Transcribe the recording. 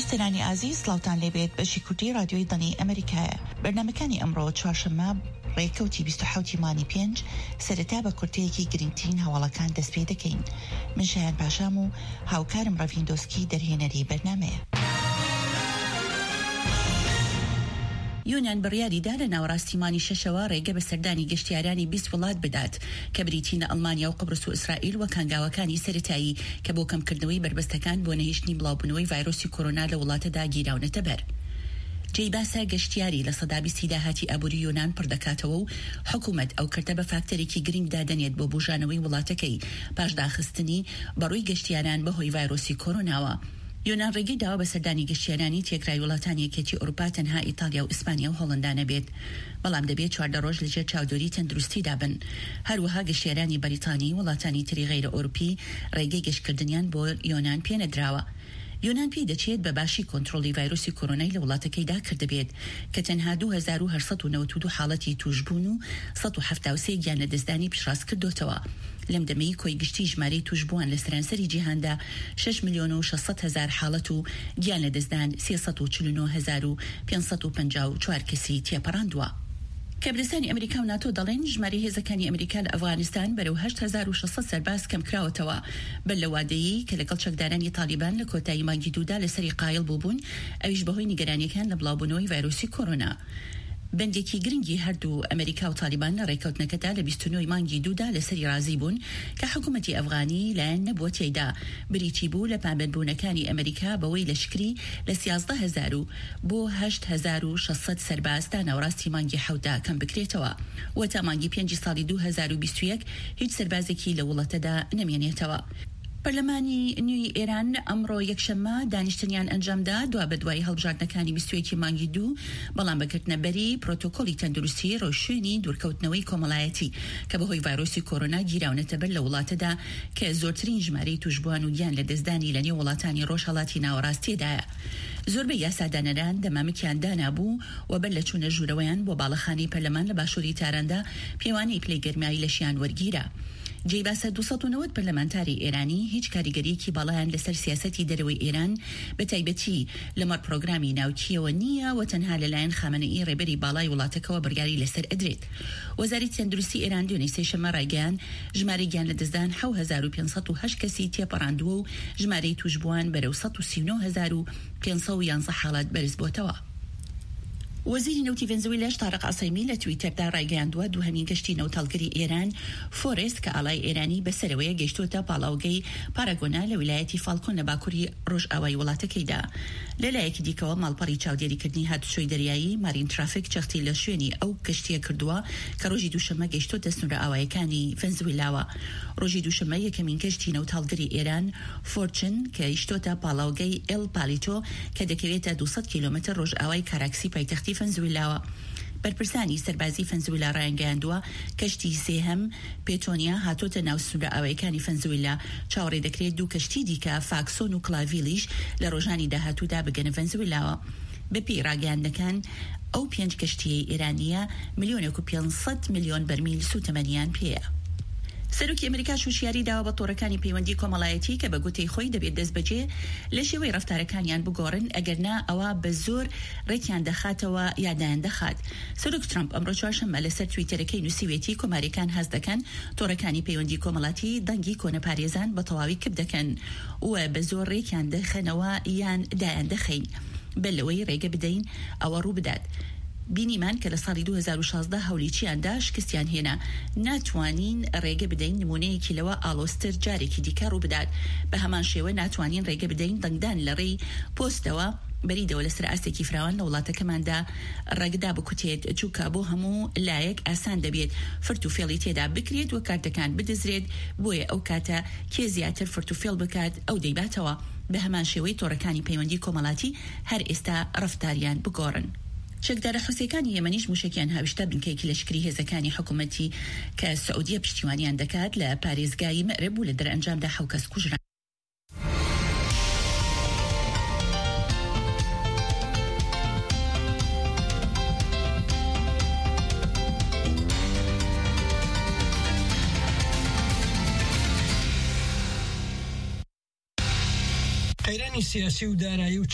بيستناني عزيز سلاوتان لبيت بشي كوردی رادیوی دنی ئەمریکایە. بەرنامەکانی ئەمڕۆ چوارشەممە ڕێکەوتی 25 سەرەتا بە کورتەیەکی گرنگترین هەواڵەکان دەست پێ دەکەین. من شایان پاشام و هاوکارم ڕەڤیندۆسکی دەرهێنەری بەرنامەیە. یونان بڕیاریدا لە ناوەڕاستیمانی شەشەوە ڕێگە بە سەردانی گەشتیارانی 20 وڵات بدات کە بریتینە ئەڵمانیا و قبرس و ئیسرائیل و کانگاوەکانی سەرەتایی کە بۆ کەمکردنەوەی بربەستەکان بۆ نەهێشتنی بڵاوبوونەوەی ڤایرۆسی کۆرۆنا لە وڵاتەدا گیراونەتە بەر. جێباسە گەشتیاری لە سەدا 20 داهاتی ئابووری یۆنان پڕدەکاتەوە و حکوومەت ئەو کردە بە فاکتەرێکی گرنگ دادەنێت بۆ بوژانەوەی وڵاتەکەی پاش داخستنی بەڕووی گەشتیاران بەهۆی ڤایرۆسی کۆرۆناوە. یۆنان ڕێگەی داوا بە سەردانی گەشتیارانی تێکرای وڵاتانی یەکێتی ئەوروپا تەنها ئیتالیا و ئیسپانیا و هۆڵەندا نەبێت، بەڵام دەبێت 14 ڕۆژ لەژێر چاودێری تەندروستیدا بن. هەروەها گەشتیارانی بەریتانی وڵاتانی تری غەیرە ئەوروپی ڕێگەی گەشتکردنیان بۆ یۆنان پێنەدراوە. یۆنان پێی دەچێت بە باشی کۆنتڕۆلی ڤایرۆسی کۆرۆنای لە وڵاتەکەیدا کردبێت کە تەنها 2892 حاڵەتی توشبوون و 173 گیان لە دەستدانی پیشڕاست کردوتەوە. لەم دەمەی کۆی گشتی ژمارەی توشبووان لە سەرانسەری جیهاندا 6,600,000 حاڵەت و گیان لە دەستدان 349,554 کەسی تێپەڕاندووە. کەبرستانی ئەمریکا و ناتۆ دەڵێن ژمارەی هێزەکانی ئەمریکا لە ئەفغانستان بەرەو 8,600 سەرباز کەم کراوەتەوە بەر لە وادەیی کە لەگەڵ چەکدارانی تالیبان لە کۆتایی مانگی دوودا لەسەری قایڵ بووبوون، ئەویش بەهۆی نیگەرانیەکان لە بڵاوبوونەوەی ڤایرۆسی کۆرۆنا. بەندێکی گرنگی هەردوو ئەمریکا و تالیبان لە ڕێکەوتنەکەدا لە 29 مانگی دوودا لەسەری رازی بوون کە حکوومەتی ئەفغانی لایەن نەبووە تێیدا بریتی بوو لە پابندبوونەکانی ئەمریکا بەوەی لەشکری لە 13,000 بۆ 8,600 سەرباز تا ناوڕاستی مانگی حەوتدا کەم بکرێتەوە و تا مانگی 5 ساڵی 2021 هیچ سەربازێکی لە وڵاتەدا نەمێنێتەوە. پەرلەمانی نوێی ئێران ئەمڕۆ یەکشەممە دانیشتنیان ئەنجامدا دوا بە دوای هەڵبژاردنەکانی 21 مانگی دوو بەڵام بەکردنەبەری پرۆتۆکۆلی تەندروستی ڕۆژشوێنی دوورکەوتنەوەی کۆمەڵایەتی کە بەهۆی ڤایرۆسی کۆرۆنا گیراونەتە بەر لە وڵاتەدا کە زۆرترین ژمارەی توشبووان و گیان لە دەستدانی لە نێو وڵاتانی ڕۆژهەڵاتی ناوەڕاستیدایە. زۆربەی یاسادانەران دەمامکیان دانابوو و بەر لە چوونە ژوورەوەیان بۆ باڵەخانەی پەرلەمان لە باشووری تاراندا پێوانەی پلەی گەرمایی لەشیان وەرگیرە. جێباسە 290 پەرلەمانتاری ئێرانی هیچ کاریگەریەکی باڵایان لەسەر سیاسەتی دەرەوەی ئێران بە تایبەتی لەمەڕ پرۆگرامی ناوکیەوە نییە و تەنها لەلایەن خامنەئی ڕێبەری باڵای وڵاتەکەەوە بڕیاری لەسەر ئەدرێت. وەزارەتی تەندروستی ئێران دوێنێ سێشەممە ڕایگەیان ژمارەی گیان لە دەستدان 7,508 کەسی تێپەڕاندووە و ژمارەی توشبووان بەرەو 139,511 حاڵەت بەرز بۆتەوە. وەزیری نەوتی ڤێنزوێلاش تارق عەسەیمی لە تویتەردا ڕایگەیاندووە دووهەمین گەشتی نەوتەڵگەری ئێران فۆرست کە ئاڵای ئێرانی بەسەرەوەیە گەیشتوتە پاڵاوگەی پاراگۆنا لە ویلایەتی فالکۆن لە باکووری ڕۆژئاوای وڵاتەکەیدا. لەلایەکی دیکەوە ماڵپەڕی چاودێریکردنی هاتوچۆی دەریایی مارین ترافیک چەختی لە شوێنی ئەو کەشتیە کردووە کە ڕۆژی دووشەممە گەیشتوتە سنوورە ئاوایەکانی ڤێنزوێلاوە. ڕۆژی دووشەممە یەکەمین گەشتی نەوتەڵگەری ئێران فۆرچن کە گەیشتوتە پاڵاوگەی ئێل پالیتۆ کە دەکەوێتە 200 کیلۆمەتر ڕۆژئاوای کاراکسی پایتەختی ڤێنزوێلاوە. بەرپرسانی سەربازی ڤێنزوێلا ڕایانگەیاندووە کەشتی سێهەم پێتۆنیا هاتۆتە ناو سنوورە ئاوایەکانی ڤێنزوێلا. چاوەڕێ دەکرێت دوو کەشتی دیکە فاکسۆن و کلاڤیلیش لە ڕۆژانی داهاتوودا بگەنە ڤێنزوێلاوە. بەپێی ڕاگەیاندنەکان ئەو 5 کەشتیەی ئێرانیە 1,500,000,000 بەرمیل سوتەمەنیان پێیە. سەرۆکی ئەمریکا شوشیاری داوە بە تۆڕەکانی پەیوەندی کۆمەڵایەتی کە بە گوتەی خۆی دەبێت دەست بەجێ لە شێوەی ڕەفتارەکانیان بگۆڕن ئەگەرنا ئەوە بە زۆر ڕێکیان دەخاتەوە یادایان دەخات. سەرۆک ترامپ ئەمڕۆ چوارشەممە لەسەر تویتەرەکەی نووسیوێتی کۆماریەکان هەست دەکەن تۆڕەکانی پەیوەندی کۆمەڵاتی دەنگی کۆنەپارێزان بە تەواوی کپ دەکەن و بە زۆر ڕێکیان دەخەنەوە یان دایان دەخەین بە لەوەی ڕێگە بدەین ئەوە ڕوو بدات. بینیمان کە لە ساڵی 2016 هەولیچیاندا شکستیان هێنا ناتوانین ڕێگە بدەین نمونەیەکی لەوە ئالۆستر جارێکی دیکە ڕوو بدات. بە هەمان شێوە ناتوانین ڕێگە بدەین دەنگدان لە ڕێی پۆستەوە بەریدەوە لەسەر ئاستێکی فراوان لە وڵاتەکەماندا ڕێگدا بکوتێت چووکە بۆ هەموو لایەک ئاسان دەبێت فرت و فێڵی تێدا بکرێت و کارتەکان بدەزرێت بۆیە ئەو کاتە کێ زیاتر فرت و فێڵ بکات ئەو دەیباتەوە. بە هەمان شێوەی تۆڕەکانی پەیوەندی کۆمەڵاتی هەر ئێستا ڕەفتاریان بگۆڕن. چەکدارە حوسەکانی یەمەنیش موشکیان هاوشتە بنکەیەکی لەشکری هێزەکانی حکوومەتی کە سعودیە پشتیوانیان دەکات لە پارێزگای مەرب و لە دەرئەنجامدا 7 کەس کوژران. قەیرانی سیاسی و دارایی و